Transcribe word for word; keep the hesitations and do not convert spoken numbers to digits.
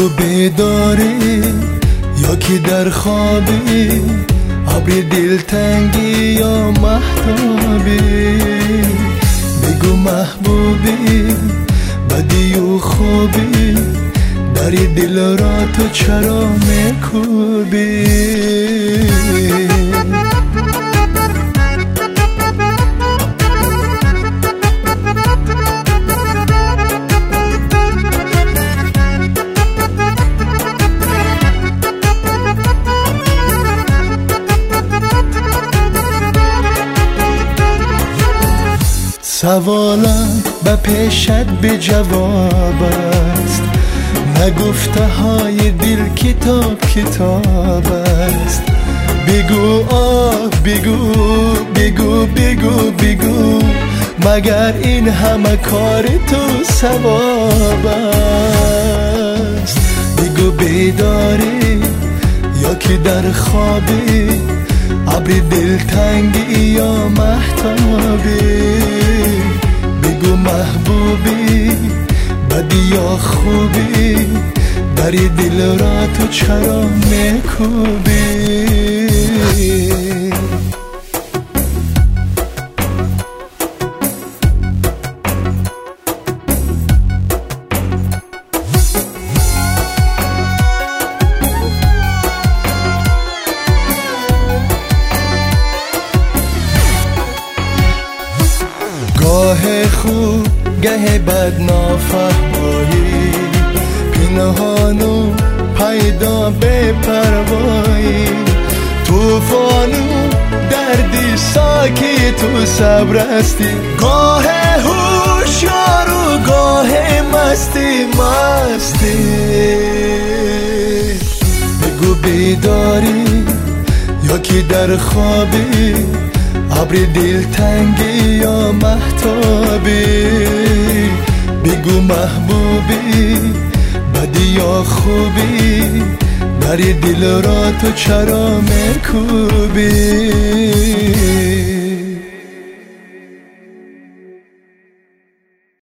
بگو بیداری یا که در خوابی، ابری دلتنگی یا مهتابی. بگو محبوبی بدی و خوبی، در دل را تو چرا میکوبی؟ سوالم به پیشت به جواب است، نگفته های دل کتاب کتاب است. بگو آه بگو بگو بگو بگو، مگر این همه کار تو ثواب است؟ بگو بیداری یا که در خوابی، ابری دلتنگی یا مهتابی. بگو محبوبی بدی یا خوبی، در دل را تو چرا میکوبی؟ گاه خوب گه بد نافرمایی، پنهانو پیدا بے پروایی. توفانو دردی ساکی تو صبر استی، گاه هوشیار و گاه مستی مستی. بگو بیداری یا که در خوابی، ابری دلتنگی یا مهتابی. بگو محبوبی بدی یا خوبی، در دل را تو چرا میکوبی؟